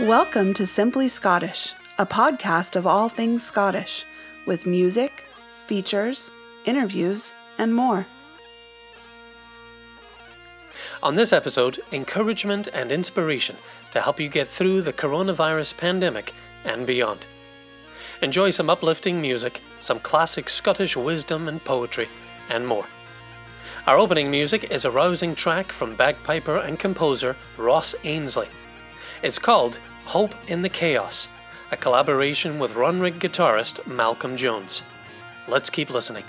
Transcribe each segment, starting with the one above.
Welcome to Simply Scottish, a podcast of all things Scottish, with music, features, interviews, and more. On this episode, encouragement and inspiration to help you get through the coronavirus pandemic and beyond. Enjoy some uplifting music, some classic Scottish wisdom and poetry, and more. Our opening music is a rousing track from bagpiper and composer Ross Ainsley. It's called Hope in the Chaos, a collaboration with Runrig guitarist Malcolm Jones. Let's keep listening.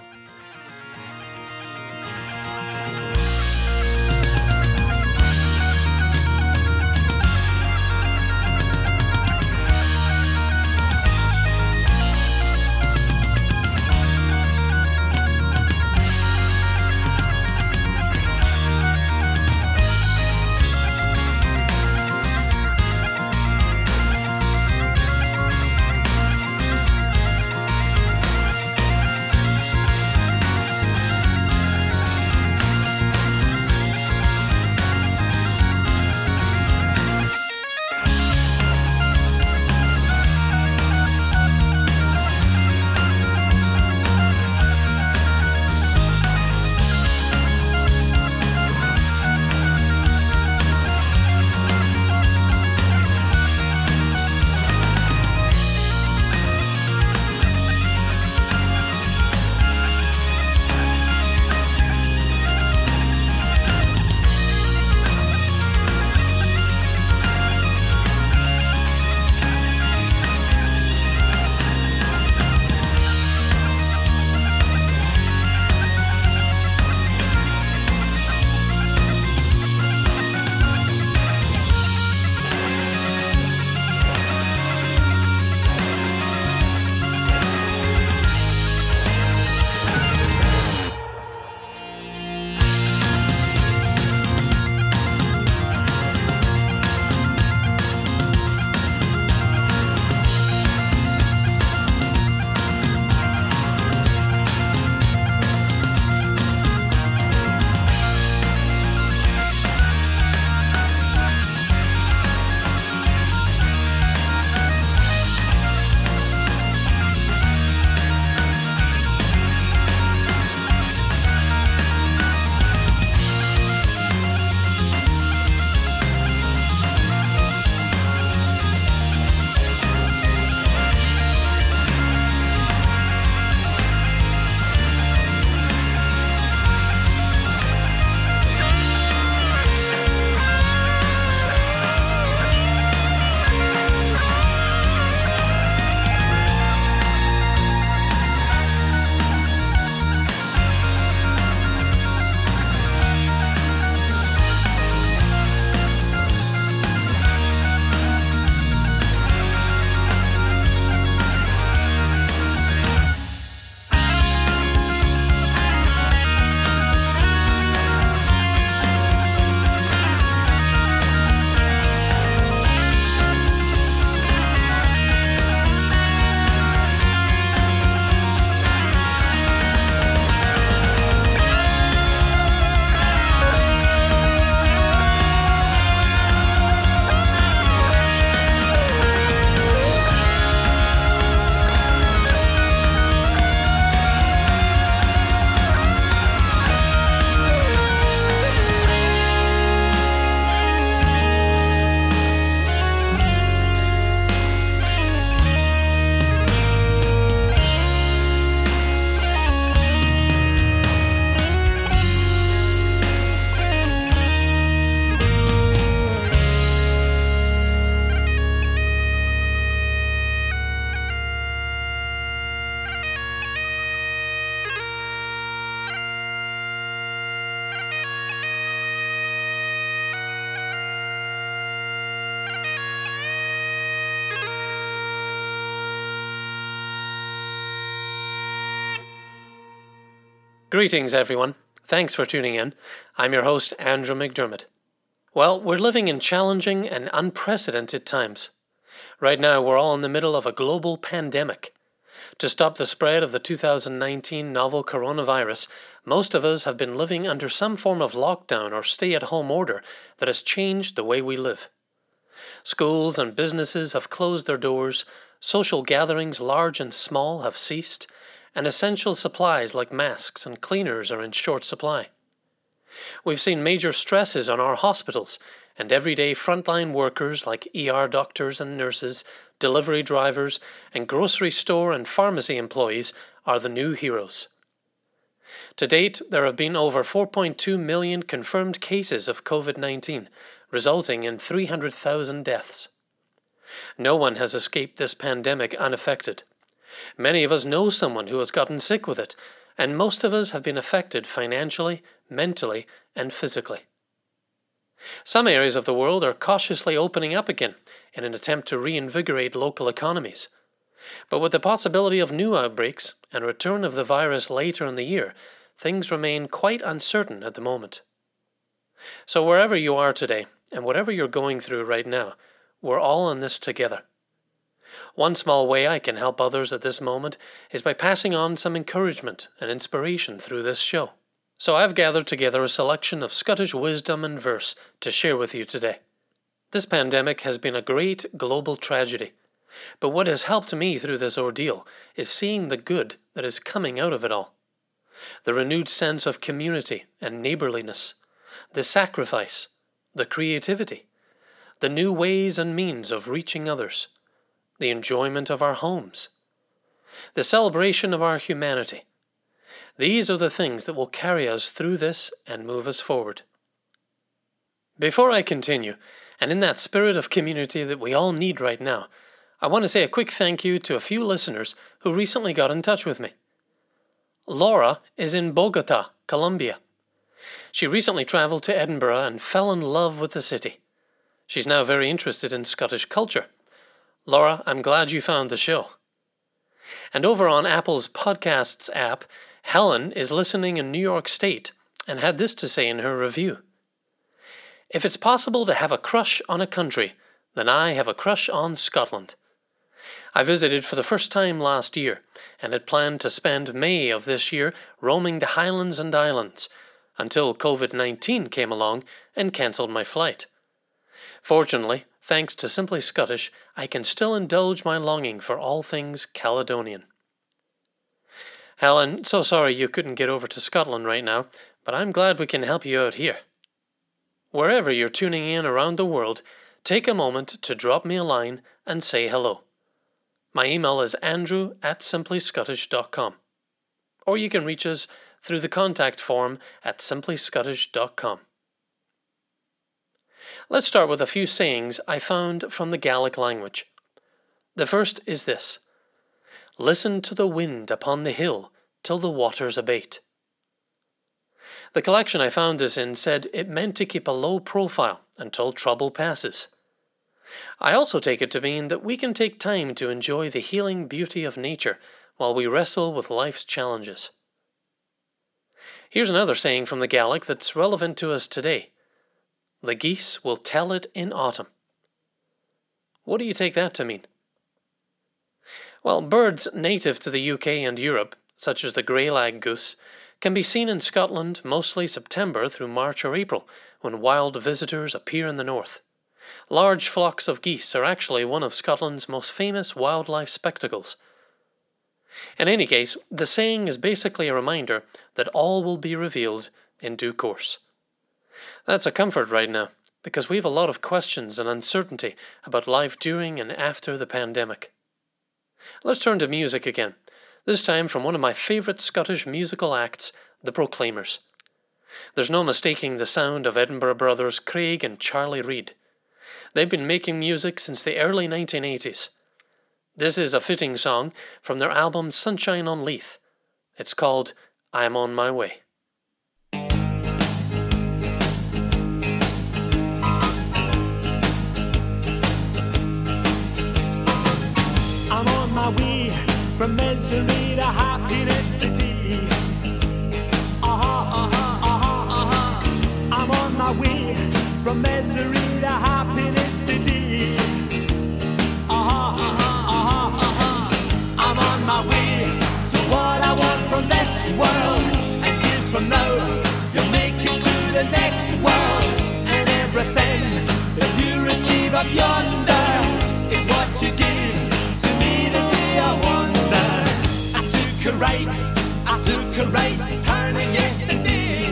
Greetings, everyone. Thanks for tuning in. I'm your host, Andrew McDermott. Well, we're living in challenging and unprecedented times. Right now, we're all in the middle of a global pandemic. To stop the spread of the 2019 novel coronavirus, most of us have been living under some form of lockdown or stay-at-home order that has changed the way we live. Schools and businesses have closed their doors, social gatherings large and small have ceased, and essential supplies like masks and cleaners are in short supply. We've seen major stresses on our hospitals, and everyday frontline workers like ER doctors and nurses, delivery drivers, and grocery store and pharmacy employees are the new heroes. To date, there have been over 4.2 million confirmed cases of COVID-19, resulting in 300,000 deaths. No one has escaped this pandemic unaffected. Many of us know someone who has gotten sick with it, and most of us have been affected financially, mentally, and physically. Some areas of the world are cautiously opening up again in an attempt to reinvigorate local economies. But with the possibility of new outbreaks and return of the virus later in the year, things remain quite uncertain at the moment. So wherever you are today, and whatever you're going through right now, we're all in this together. One small way I can help others at this moment is by passing on some encouragement and inspiration through this show. So I've gathered together a selection of Scottish wisdom and verse to share with you today. This pandemic has been a great global tragedy, but what has helped me through this ordeal is seeing the good that is coming out of it all. The renewed sense of community and neighbourliness, the sacrifice, the creativity, the new ways and means of reaching others, the enjoyment of our homes, the celebration of our humanity. These are the things that will carry us through this and move us forward. Before I continue, and in that spirit of community that we all need right now, I want to say a quick thank you to a few listeners who recently got in touch with me. Laura is in Bogota, Colombia. She recently travelled to Edinburgh and fell in love with the city. She's now very interested in Scottish culture. Laura, I'm glad you found the show. And over on Apple's Podcasts app, Helen is listening in New York State and had this to say in her review. If it's possible to have a crush on a country, then I have a crush on Scotland. I visited for the first time last year and had planned to spend May of this year roaming the Highlands and Islands until COVID-19 came along and cancelled my flight. Fortunately, thanks to Simply Scottish, I can still indulge my longing for all things Caledonian. Helen, so sorry you couldn't get over to Scotland right now, but I'm glad we can help you out here. Wherever you're tuning in around the world, take a moment to drop me a line and say hello. My email is andrew@simplyscottish.com, or you can reach us through the contact form at simplyscottish.com. Let's start with a few sayings I found from the Gaelic language. The first is this: listen to the wind upon the hill till the waters abate. The collection I found this in said it meant to keep a low profile until trouble passes. I also take it to mean that we can take time to enjoy the healing beauty of nature while we wrestle with life's challenges. Here's another saying from the Gaelic that's relevant to us today. The geese will tell it in autumn. What do you take that to mean? Well, birds native to the UK and Europe, such as the greylag goose, can be seen in Scotland mostly September through March or April, when wild visitors appear in the north. Large flocks of geese are actually one of Scotland's most famous wildlife spectacles. In any case, the saying is basically a reminder that all will be revealed in due course. That's a comfort right now, because we have a lot of questions and uncertainty about life during and after the pandemic. Let's turn to music again, this time from one of my favourite Scottish musical acts, the Proclaimers. There's no mistaking the sound of Edinburgh brothers Craig and Charlie Reid. They've been making music since the early 1980s. This is a fitting song from their album Sunshine on Leith. It's called I'm on My Way. I'm on my way from misery to happiness today. I'm on my way from misery to happiness today. I'm on my way to what I want from this world. And years from now, you'll make it to the next world. And everything that you receive of your took a right turning yesterday.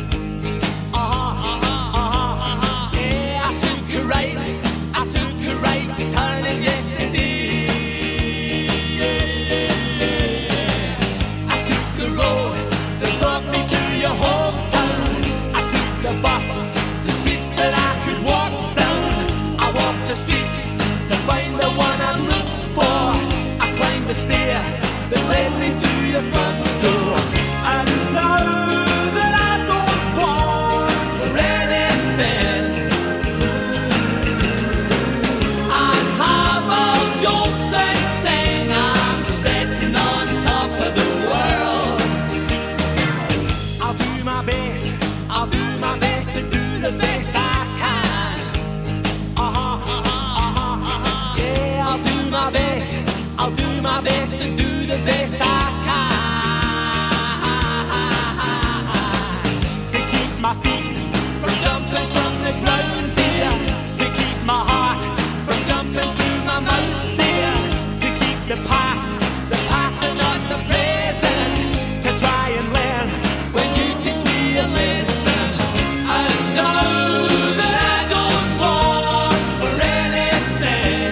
Yeah, I took a right turning yesterday. I took the road that brought me to your hometown. I took the bus to streets that I could walk down. I walked the streets to find the one I looked for. I climbed the stair that led me to your front door. And now that I don't want for anything, I have all Jolson saying I'm sitting on top of the world. I'll do my best to do the best I can. Yeah, I'll do my best to do the best I can. To keep my feet from jumping from the ground, dear. To keep my heart from jumping through my mouth, dear. To keep the past and not the present. To try and learn when you teach me a lesson. I know that I don't want for anything.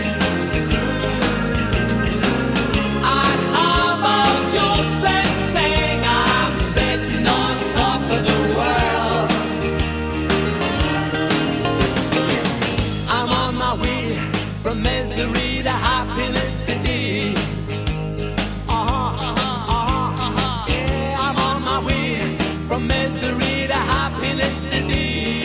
I'd have all Jolson saying I'm sitting on top of the world. I'm on my way from misery to happiness today. Yeah, I'm on my way from misery to happiness today.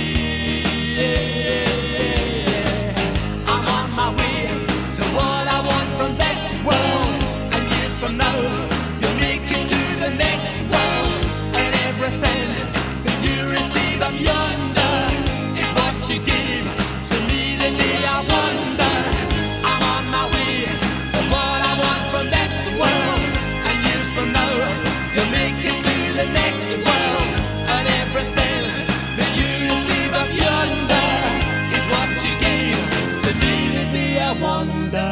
I'm on my way to what I want from this world. And years from now, you'll make it to the next world. And everything that you receive up yonder is what you gave to me the day I wonder. I'm on my way to what I want from this world. And years from now, you'll make it to the next world. And everything that you receive up yonder is what you gave to me the day I wonder.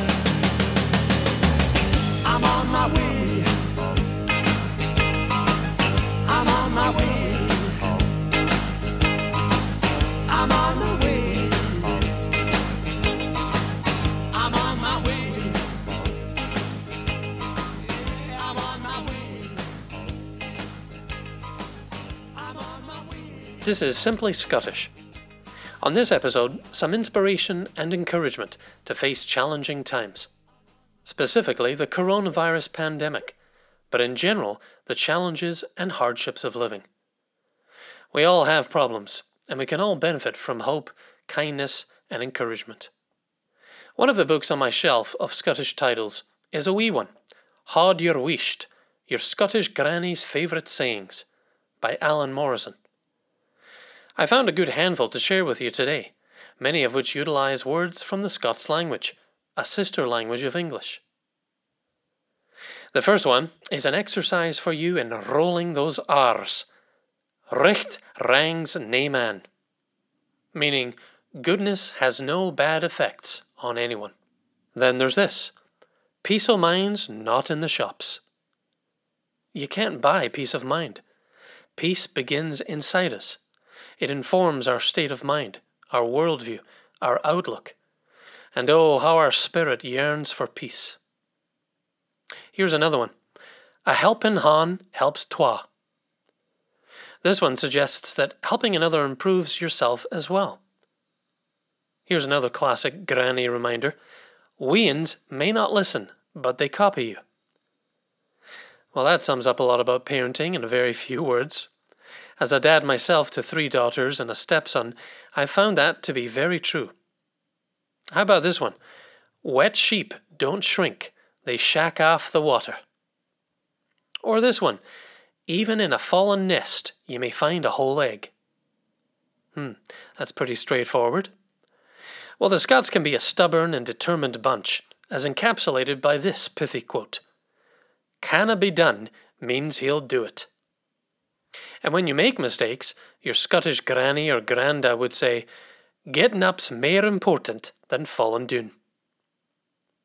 I'm on my way. I'm on my way. I'm on my way. I'm on my way. I'm on my way. I'm on my way. This is Simply Scottish. On this episode, some inspiration and encouragement to face challenging times. Specifically, the coronavirus pandemic, but in general, the challenges and hardships of living. We all have problems, and we can all benefit from hope, kindness, and encouragement. One of the books on my shelf of Scottish titles is a wee one, Haud Your Wisht, Your Scottish Granny's Favourite Sayings, by Alan Morrison. I found a good handful to share with you today, many of which utilise words from the Scots language, a sister language of English. The first one is an exercise for you in rolling those R's. Recht rangs nae man, meaning goodness has no bad effects on anyone. Then there's this, peace o' mind's not in the shops. You can't buy peace of mind. Peace begins inside us. It informs our state of mind, our worldview, our outlook. And oh, how our spirit yearns for peace. Here's another one. A helping han helps twa. This one suggests that helping another improves yourself as well. Here's another classic granny reminder. Weans may not listen, but they copy you. Well, that sums up a lot about parenting in a very few words. As a dad myself to 3 daughters and a stepson, I found that to be very true. How about this one? Wet sheep don't shrink, they shack off the water. Or this one, even in a fallen nest, you may find a whole egg. That's pretty straightforward. Well, the Scots can be a stubborn and determined bunch, as encapsulated by this pithy quote. Canna be done means he'll do it. And when you make mistakes, your Scottish granny or granda would say, getting up's mair important than falling doon.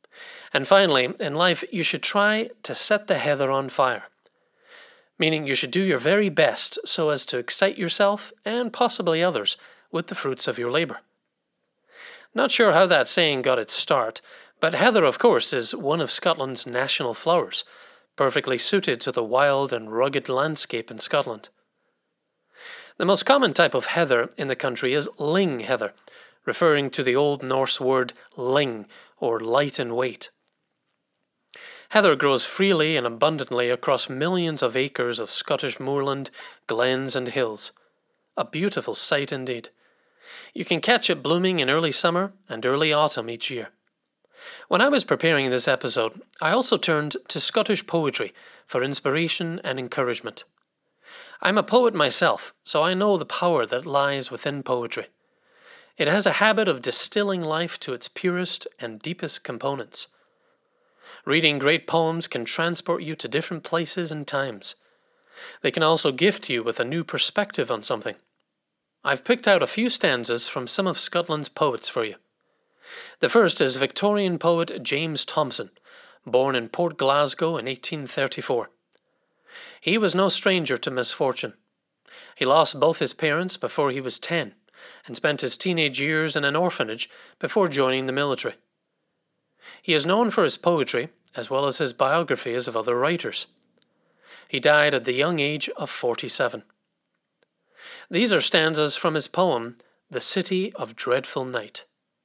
And finally, in life, you should try to set the heather on fire. Meaning you should do your very best so as to excite yourself and possibly others with the fruits of your labour. Not sure how that saying got its start, but heather, of course, is one of Scotland's national flowers, perfectly suited to the wild and rugged landscape in Scotland. The most common type of heather in the country is ling heather, referring to the Old Norse word ling, or light in weight. Heather grows freely and abundantly across millions of acres of Scottish moorland, glens and hills. A beautiful sight indeed. You can catch it blooming in early summer and early autumn each year. When I was preparing this episode, I also turned to Scottish poetry for inspiration and encouragement. I'm a poet myself, so I know the power that lies within poetry. It has a habit of distilling life to its purest and deepest components. Reading great poems can transport you to different places and times. They can also gift you with a new perspective on something. I've picked out a few stanzas from some of Scotland's poets for you. The first is Victorian poet James Thomson, born in Port Glasgow in 1834. He was no stranger to misfortune. He lost both his parents before he was 10 and spent his teenage years in an orphanage before joining the military. He is known for his poetry as well as his biographies of other writers. He died at the young age of 47. These are stanzas from his poem, The City of Dreadful Night.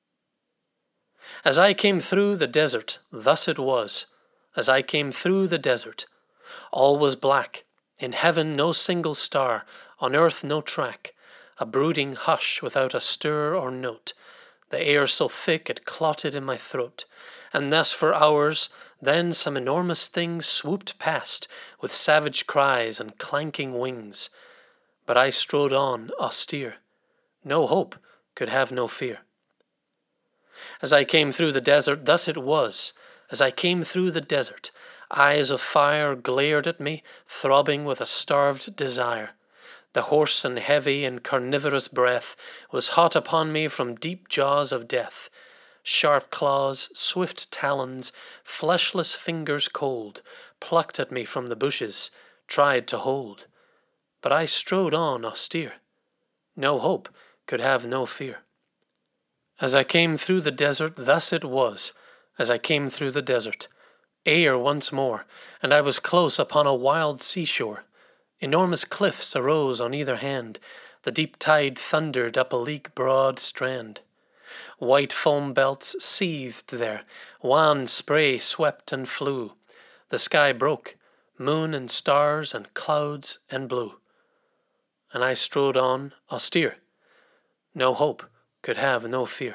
As I came through the desert, thus it was. As I came through the desert, all was black. In heaven no single star, on earth no track. A brooding hush without a stir or note. The air so thick it clotted in my throat. And thus for hours, then some enormous thing swooped past with savage cries and clanking wings. But I strode on austere. No hope could have no fear. As I came through the desert, thus it was. As I came through the desert, eyes of fire glared at me, throbbing with a starved desire. The hoarse and heavy and carnivorous breath was hot upon me from deep jaws of death. Sharp claws, swift talons, fleshless fingers cold, plucked at me from the bushes, tried to hold. But I strode on austere. No hope could have no fear. As I came through the desert, thus it was. As I came through the desert, air once more, and I was close upon a wild seashore. Enormous cliffs arose on either hand. The deep tide thundered up a league-broad strand. White foam belts seethed there. Wan spray swept and flew. The sky broke, moon and stars and clouds and blue. And I strode on austere. No hope could have no fear.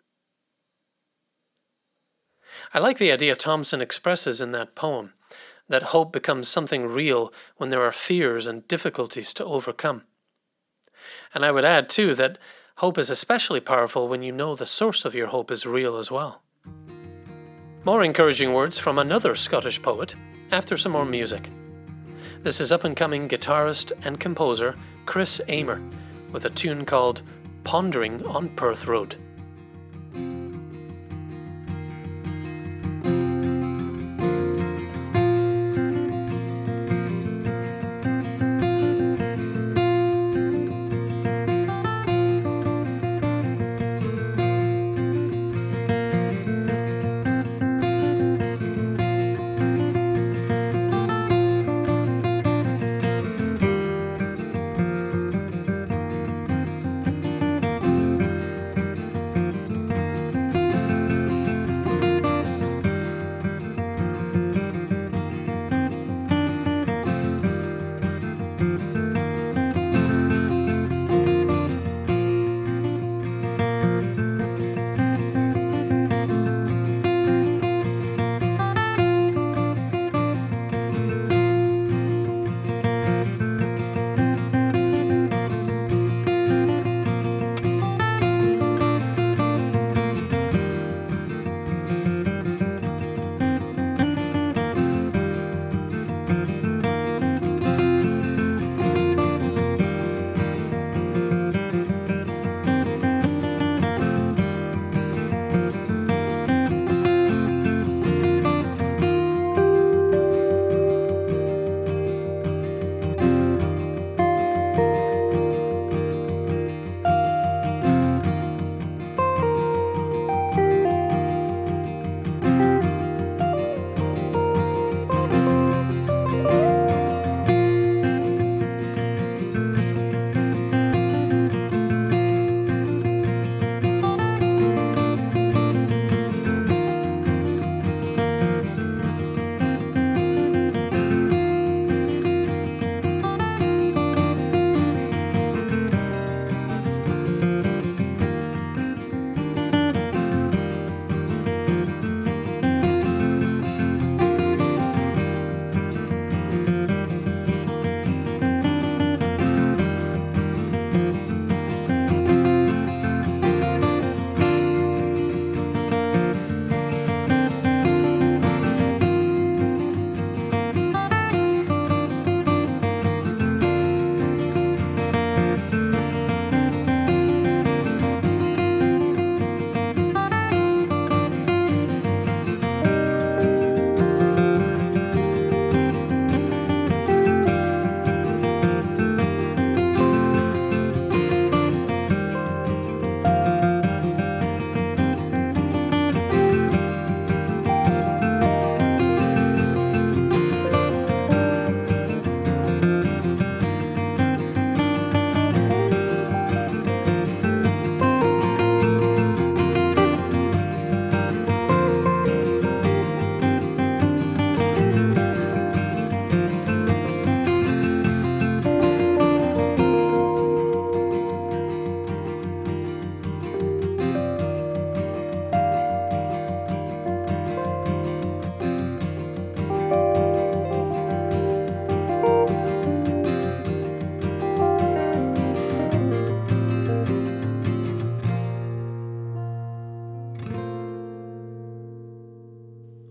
I like the idea Thomson expresses in that poem, that hope becomes something real when there are fears and difficulties to overcome. And I would add, too, that hope is especially powerful when you know the source of your hope is real as well. More encouraging words from another Scottish poet after some more music. This is up-and-coming guitarist and composer Chris Amer with a tune called Pondering on Perth Road.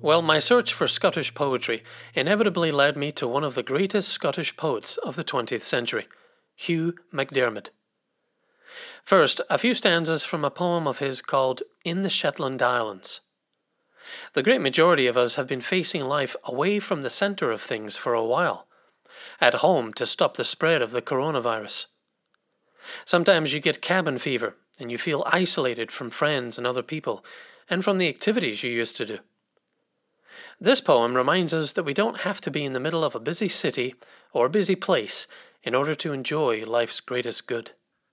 Well, my search for Scottish poetry inevitably led me to one of the greatest Scottish poets of the 20th century, Hugh MacDiarmid. First, a few stanzas from a poem of his called In the Shetland Islands. The great majority of us have been facing life away from the centre of things for a while, at home to stop the spread of the coronavirus. Sometimes you get cabin fever and you feel isolated from friends and other people and from the activities you used to do. This poem reminds us that we don't have to be in the middle of a busy city or a busy place in order to enjoy life's greatest good.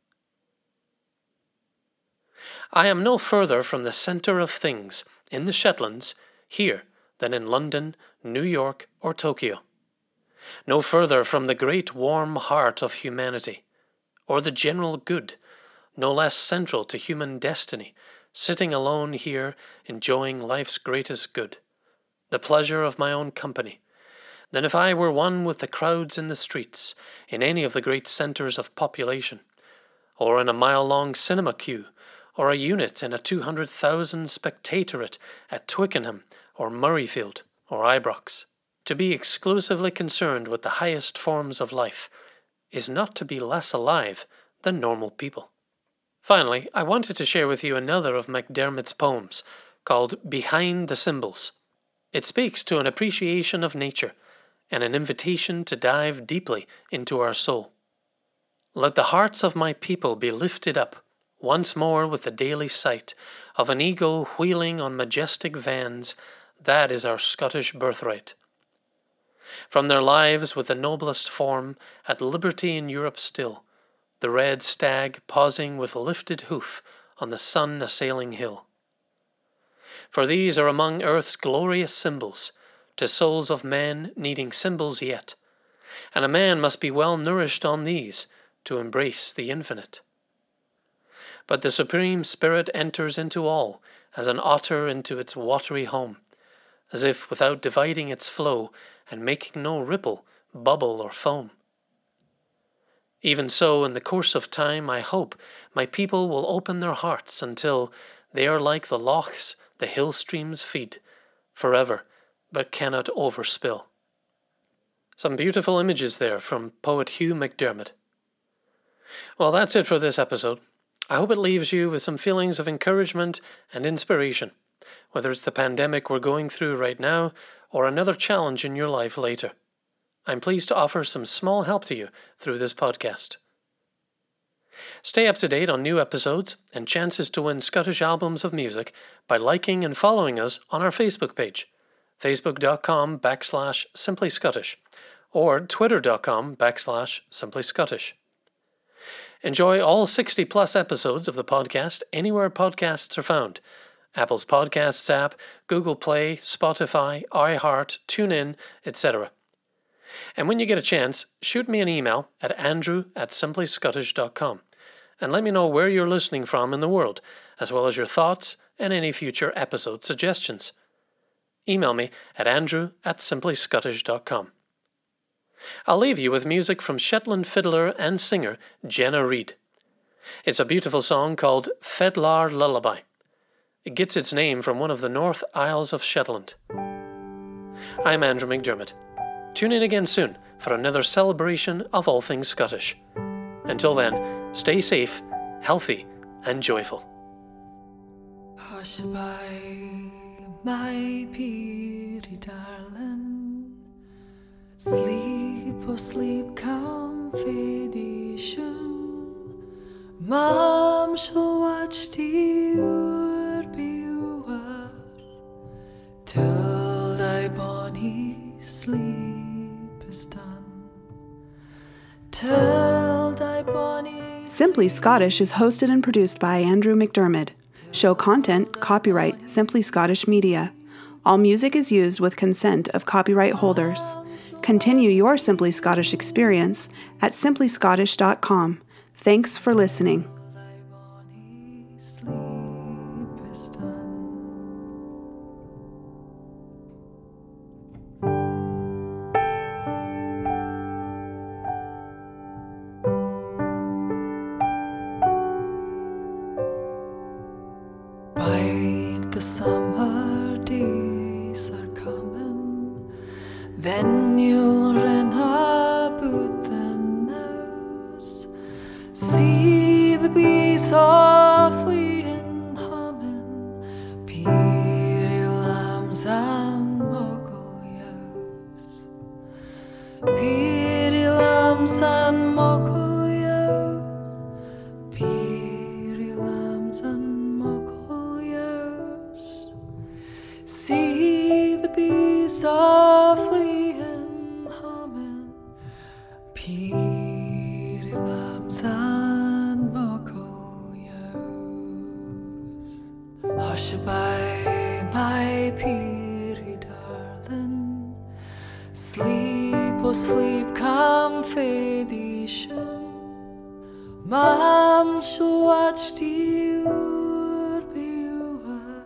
I am no further from the centre of things in the Shetlands here than in London, New York, or Tokyo. No further from the great warm heart of humanity, or the general good, no less central to human destiny, sitting alone here enjoying life's greatest good, the pleasure of my own company, than if I were one with the crowds in the streets, in any of the great centres of population, or in a mile-long cinema queue, or a unit in a 200,000 spectatorate at Twickenham, or Murrayfield, or Ibrox. To be exclusively concerned with the highest forms of life is not to be less alive than normal people. Finally, I wanted to share with you another of MacDiarmid's poems, called Behind the Symbols. It speaks to an appreciation of nature and an invitation to dive deeply into our soul. Let the hearts of my people be lifted up once more with the daily sight of an eagle wheeling on majestic vans. That is our Scottish birthright. From their lives with the noblest form, at liberty in Europe still, the red stag pausing with lifted hoof on the sun-assailing hill. For these are among earth's glorious symbols, to souls of men needing symbols yet, and a man must be well nourished on these to embrace the infinite. But the Supreme Spirit enters into all, as an otter into its watery home, as if without dividing its flow and making no ripple, bubble, or foam. Even so, in the course of time, I hope my people will open their hearts until they are like the lochs the hill streams feed, forever, but cannot overspill. Some beautiful images there from poet Hugh MacDiarmid. Well, that's it for this episode. I hope it leaves you with some feelings of encouragement and inspiration, whether it's the pandemic we're going through right now or another challenge in your life later. I'm pleased to offer some small help to you through this podcast. Stay up to date on new episodes and chances to win Scottish albums of music by liking and following us on our Facebook page, facebook.com/simplyscottish, or twitter.com/simplyscottish. Enjoy all 60-plus episodes of the podcast anywhere podcasts are found: Apple's Podcasts app, Google Play, Spotify, iHeart, TuneIn, etc. And when you get a chance, shoot me an email at andrew@simplyscottish.com and let me know where you're listening from in the world, as well as your thoughts and any future episode suggestions. Email me at andrew@simplyscottish.com. I'll leave you with music from Shetland fiddler and singer Jenna Reid. It's a beautiful song called Fedlar Lullaby. It gets its name from one of the North Isles of Shetland. I'm Andrew MacDiarmid. Tune in again soon for another celebration of all things Scottish. Until then, stay safe, healthy, and joyful. Hush-a-bye, my peerie darling. Sleep, oh sleep, confidation. Mom shall watch thee o'er be o'er, till thy bonny sleep is done. Till thy bonny Simply Scottish is hosted and produced by Andrew MacDiarmid. Show content, copyright, Simply Scottish Media. All music is used with consent of copyright holders. Continue your Simply Scottish experience at simplyscottish.com. Thanks for listening. thy bonny sleep is done. Bide the summer days are Then you'll run about the nose, see the bee softly and humming, peery lambs and muckle yows, peery lambs and muckle yows, peery lambs and muckle yows. See the bee softly and humming, peery lambs and muckle yows. Hush-a-bye, my peery darling, sleep, oh sleep, confidation. Mam shall watch the hour be over,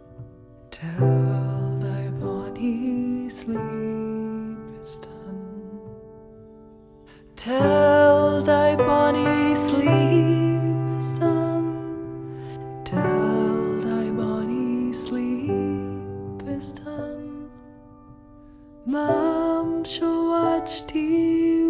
till thy bonny sleep is done, till thy bonny sleep is done, till thy bonny sleep is done. Mam shall watch the